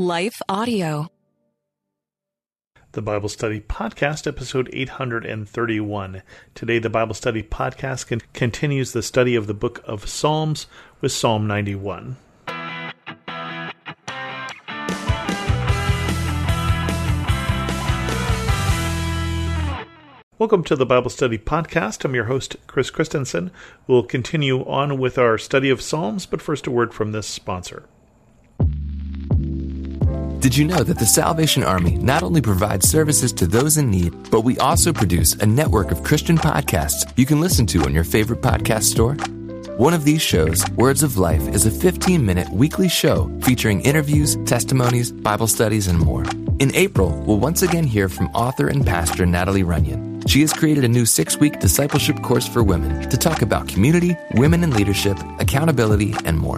Life Audio. The Bible Study Podcast, episode 831. Today, the Bible Study Podcast continues the study of the book of Psalms with Psalm 91. Welcome to the Bible Study Podcast. I'm your host, Chris Christensen. We'll continue on with our study of Psalms, but first a word from this sponsor. Did you know that the Salvation Army not only provides services to those in need, but we also produce a network of Christian podcasts you can listen to on your favorite podcast store? One of these shows, Words of Life, is a 15-minute weekly show featuring interviews, testimonies, Bible studies, and more. In April, we'll once again hear from author and pastor Natalie Runyon. She has created a new 6-week discipleship course for women to talk about community, women in leadership, accountability, and more.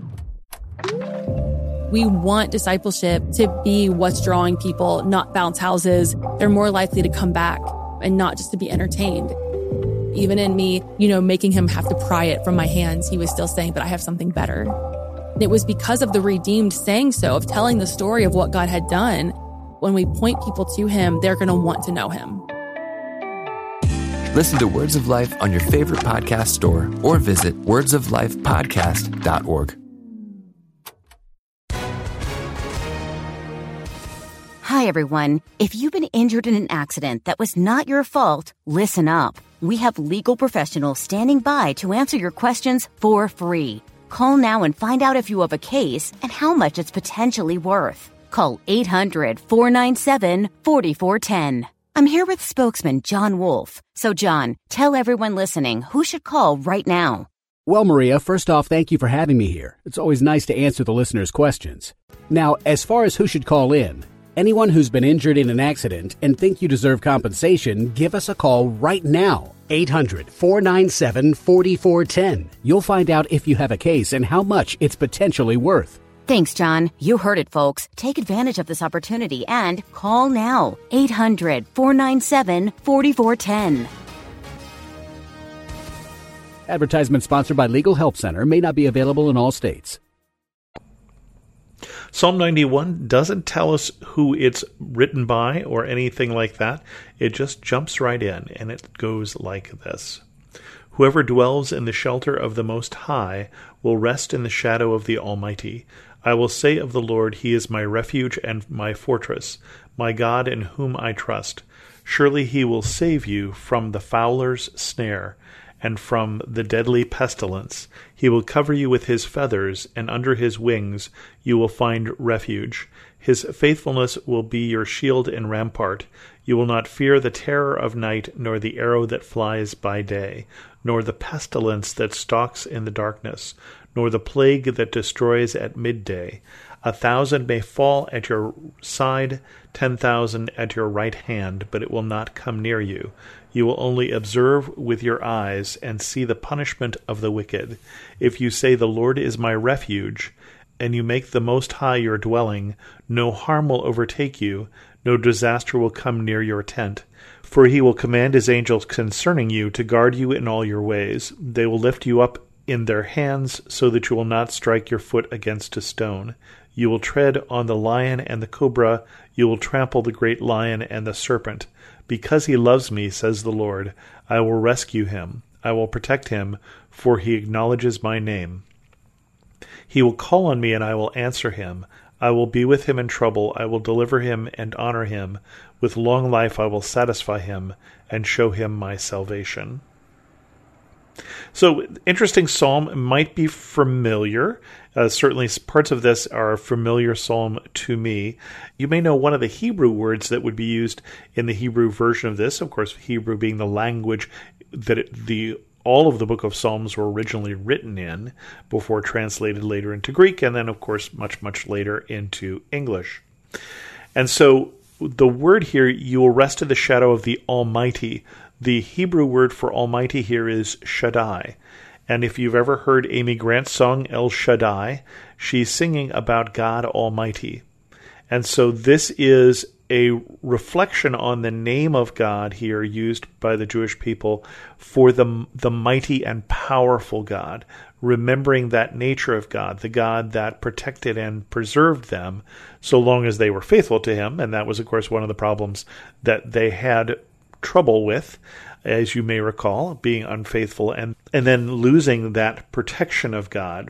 We want discipleship to be what's drawing people, not bounce houses. They're more likely to come back and not just to be entertained. Even in me, making him have to pry it from my hands, he was still saying, but I have something better. And it was because of the redeemed saying so, of telling the story of what God had done. When we point people to him, they're going to want to know him. Listen to Words of Life on your favorite podcast store or visit wordsoflifepodcast.org. Hi, everyone. If you've been injured in an accident that was not your fault, listen up. We have legal professionals standing by to answer your questions for free. Call now and find out if you have a case and how much it's potentially worth. Call 800-497-4410. I'm here with spokesman John Wolf. So, John, tell everyone listening who should call right now. Well, Maria, first off, thank you for having me here. It's always nice to answer the listeners' questions. Now, as far as who should call in, anyone who's been injured in an accident and think you deserve compensation, give us a call right now. 800-497-4410. You'll find out if you have a case and how much it's potentially worth. Thanks, John. You heard it, folks. Take advantage of this opportunity and call now. 800-497-4410. Advertisement sponsored by Legal Help Center. May not be available in all states. Psalm 91 doesn't tell us who it's written by or anything like that. It just jumps right in, and it goes like this. Whoever dwells in the shelter of the Most High will rest in the shadow of the Almighty. I will say of the Lord, He is my refuge and my fortress, my God in whom I trust. Surely He will save you from the fowler's snare and from the deadly pestilence. He will cover you with His feathers, and under His wings you will find refuge. His faithfulness will be your shield and rampart. You will not fear the terror of night, nor the arrow that flies by day, nor the pestilence that stalks in the darkness, nor the plague that destroys at midday. 1,000 may fall at your side, 10,000 at your right hand, but it will not come near you. You will only observe with your eyes and see the punishment of the wicked. If you say, the Lord is my refuge, and you make the Most High your dwelling, no harm will overtake you, no disaster will come near your tent. For He will command His angels concerning you to guard you in all your ways. They will lift you up in their hands so that you will not strike your foot against a stone. You will tread on the lion and the cobra. You will trample the great lion and the serpent. Because He loves me, says the Lord, I will rescue Him. I will protect Him, for He acknowledges my name. He will call on me, and I will answer Him. I will be with him in trouble. I will deliver him and honor him. With long life I will satisfy him and show him my salvation. So, interesting psalm, might be familiar. Certainly parts of this are a familiar psalm to me. You may know one of the Hebrew words that would be used in the Hebrew version of this, of course, Hebrew being the language that all of the book of Psalms were originally written in before translated later into Greek, and then, of course, much, much later into English. And so the word here, you will rest in the shadow of the Almighty. The Hebrew word for Almighty here is Shaddai. And if you've ever heard Amy Grant's song, El Shaddai, she's singing about God Almighty. And so this is a reflection on the name of God here used by the Jewish people for the mighty and powerful God, remembering that nature of God, the God that protected and preserved them so long as they were faithful to him. And that was, of course, one of the problems that they had trouble with, as you may recall, being unfaithful and then losing that protection of God.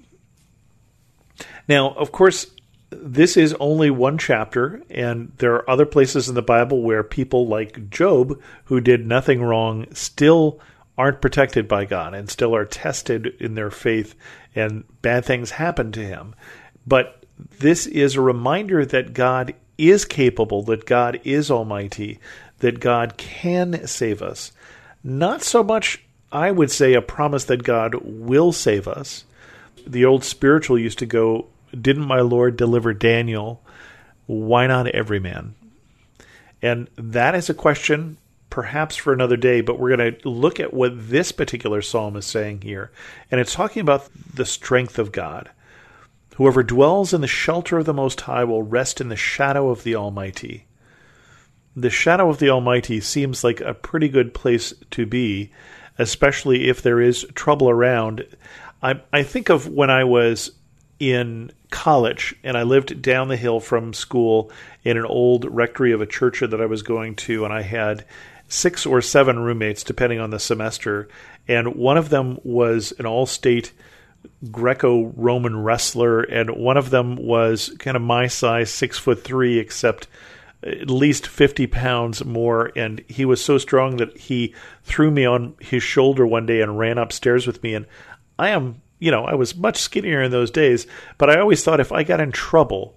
Now, of course, this is only one chapter, and there are other places in the Bible where people like Job, who did nothing wrong, still aren't protected by God and still are tested in their faith, and bad things happen to him. But this is a reminder that God is capable, that God is almighty, that God can save us. Not so much, I would say, a promise that God will save us. The old spiritual used to go, "Didn't my Lord deliver Daniel? Why not every man?" And that is a question perhaps for another day, but we're going to look at what this particular psalm is saying here. And it's talking about the strength of God. Whoever dwells in the shelter of the Most High will rest in the shadow of the Almighty. The shadow of the Almighty seems like a pretty good place to be, especially if there is trouble around. I think of when I was in college and I lived down the hill from school in an old rectory of a church that I was going to, and I had 6 or 7 roommates depending on the semester, and one of them was an all-state Greco-Roman wrestler, and one of them was kind of my size, 6'3", except at least 50 pounds more, and he was so strong that he threw me on his shoulder one day and ran upstairs with me. And I was much skinnier in those days, but I always thought if I got in trouble,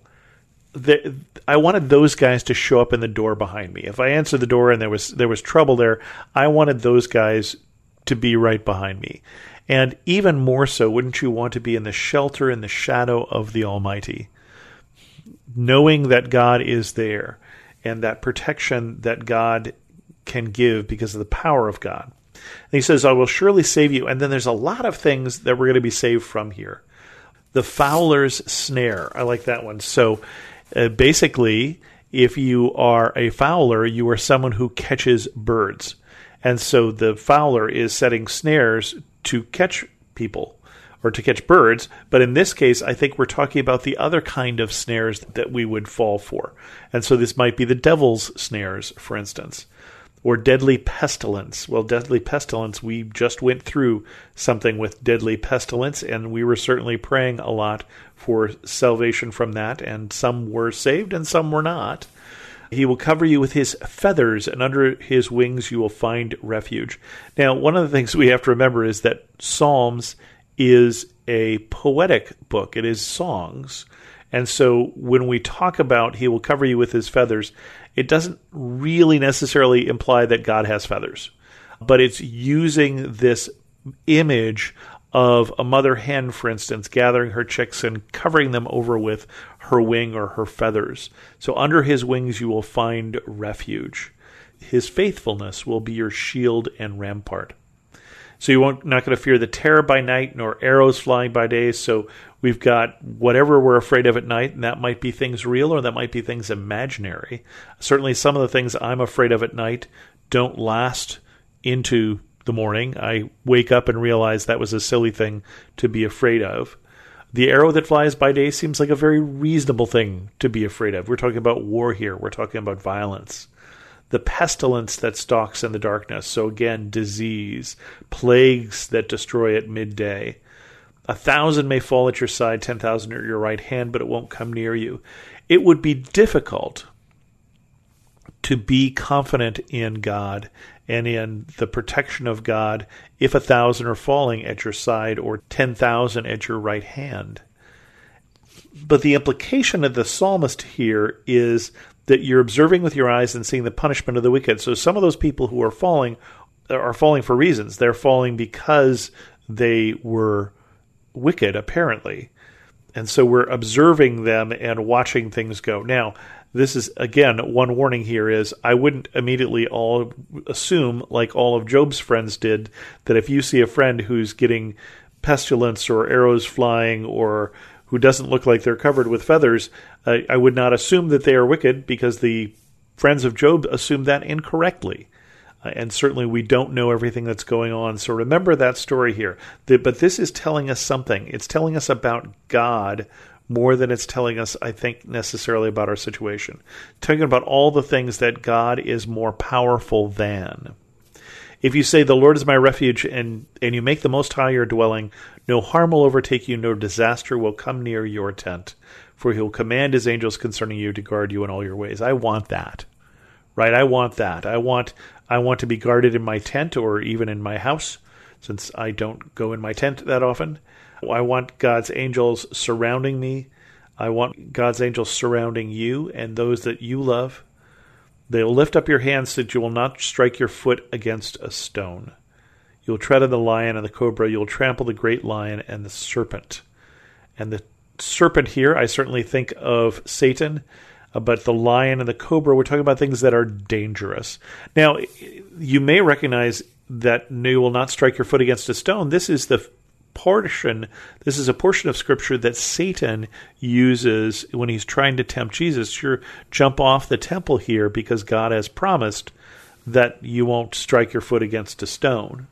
I wanted those guys to show up in the door behind me. If I answered the door and there was trouble there, I wanted those guys to be right behind me. And even more so, wouldn't you want to be in the shelter, in the shadow of the Almighty, knowing that God is there and that protection that God can give because of the power of God. And he says, "I will surely save you." And then there's a lot of things that we're going to be saved from here. The fowler's snare. I like that one. So basically, if you are a fowler, you are someone who catches birds. And so the fowler is setting snares to catch people or to catch birds. But in this case, I think we're talking about the other kind of snares that we would fall for. And so this might be the devil's snares, for instance. Or deadly pestilence. Well, deadly pestilence, we just went through something with deadly pestilence, and we were certainly praying a lot for salvation from that, and some were saved and some were not. He will cover you with his feathers, and under his wings you will find refuge. Now, one of the things we have to remember is that Psalms is a poetic book. It is songs. And so when we talk about he will cover you with his feathers, it doesn't really necessarily imply that God has feathers, but it's using this image of a mother hen, for instance, gathering her chicks and covering them over with her wing or her feathers. So under his wings you will find refuge. His faithfulness will be your shield and rampart. So you're not going to fear the terror by night, nor arrows flying by day. So we've got whatever we're afraid of at night, and that might be things real or that might be things imaginary. Certainly some of the things I'm afraid of at night don't last into the morning. I wake up and realize that was a silly thing to be afraid of. The arrow that flies by day seems like a very reasonable thing to be afraid of. We're talking about war here. We're talking about violence. The pestilence that stalks in the darkness. So again, disease, plagues that destroy at midday. 1,000 may fall at your side, 10,000 at your right hand, but it won't come near you. It would be difficult to be confident in God and in the protection of God if 1,000 are falling at your side or 10,000 at your right hand. But the implication of the psalmist here is that you're observing with your eyes and seeing the punishment of the wicked. So some of those people who are falling for reasons. They're falling because they were wicked, apparently. And so we're observing them and watching things go. Now, this is, again, one warning here is I wouldn't immediately all assume, like all of Job's friends did, that if you see a friend who's getting pestilence or arrows flying or who doesn't look like they're covered with feathers, I would not assume that they are wicked, because the friends of Job assumed that incorrectly. And certainly we don't know everything that's going on. So remember that story here. But this is telling us something. It's telling us about God more than it's telling us, I think, necessarily about our situation. Talking about all the things that God is more powerful than. If you say, the Lord is my refuge, and you make the Most High your dwelling, no harm will overtake you, no disaster will come near your tent. For he will command his angels concerning you to guard you in all your ways. I want that. Right? I want that. I want to be guarded in my tent, or even in my house, since I don't go in my tent that often. I want God's angels surrounding me. I want God's angels surrounding you and those that you love. They will lift up your hands so that you will not strike your foot against a stone. You will tread on the lion and the cobra. You will trample the great lion and the serpent. And the serpent here, I certainly think of Satan. But the lion and the cobra, we're talking about things that are dangerous. Now, you may recognize that you will not strike your foot against a stone. This is a portion of Scripture that Satan uses when he's trying to tempt Jesus. Sure, jump off the temple here, because God has promised that you won't strike your foot against a stone.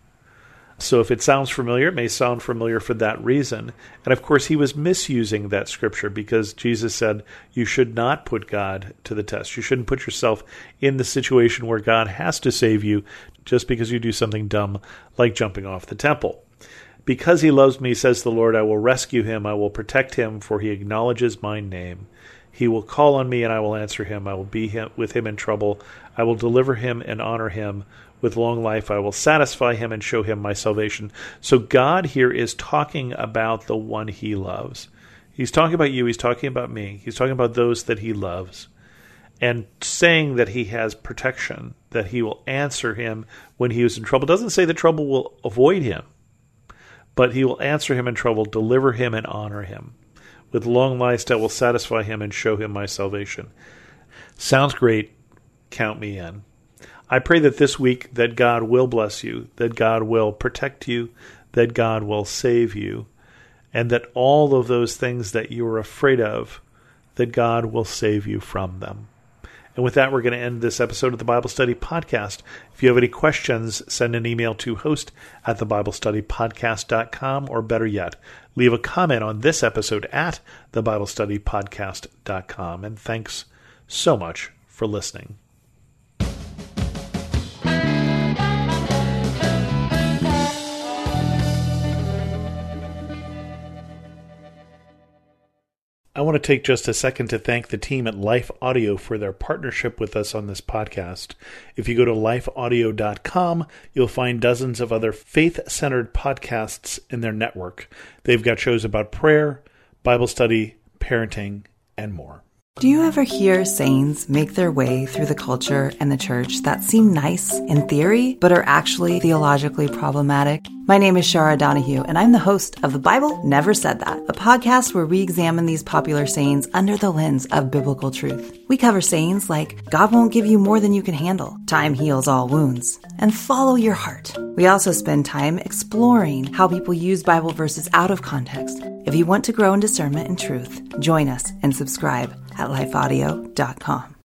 So if it sounds familiar, it may sound familiar for that reason. And of course, he was misusing that scripture, because Jesus said you should not put God to the test. You shouldn't put yourself in the situation where God has to save you just because you do something dumb like jumping off the temple. Because he loves me, says the Lord, I will rescue him. I will protect him, for he acknowledges my name. He will call on me, and I will answer him. I will be with him in trouble. I will deliver him and honor him. With long life, I will satisfy him and show him my salvation. So God here is talking about the one he loves. He's talking about you. He's talking about me. He's talking about those that he loves. And saying that he has protection, that he will answer him when he is in trouble. Doesn't say the trouble will avoid him, but he will answer him in trouble, deliver him, and honor him. With long life, I will satisfy him and show him my salvation. Sounds great. Count me in. I pray that this week that God will bless you, that God will protect you, that God will save you, and that all of those things that you are afraid of, that God will save you from them. And with that, we're going to end this episode of the Bible Study Podcast. If you have any questions, send an email to host@thebiblestudypodcast.com, or better yet, leave a comment on this episode at thebiblestudypodcast.com. And thanks so much for listening. I want to take just a second to thank the team at Life Audio for their partnership with us on this podcast. If you go to lifeaudio.com, you'll find dozens of other faith-centered podcasts in their network. They've got shows about prayer, Bible study, parenting, and more. Do you ever hear sayings make their way through the culture and the church that seem nice in theory, but are actually theologically problematic? My name is Shara Donahue, and I'm the host of The Bible Never Said That, a podcast where we examine these popular sayings under the lens of biblical truth. We cover sayings like, God won't give you more than you can handle, time heals all wounds, and follow your heart. We also spend time exploring how people use Bible verses out of context. If you want to grow in discernment and truth, join us and subscribe at lifeaudio.com.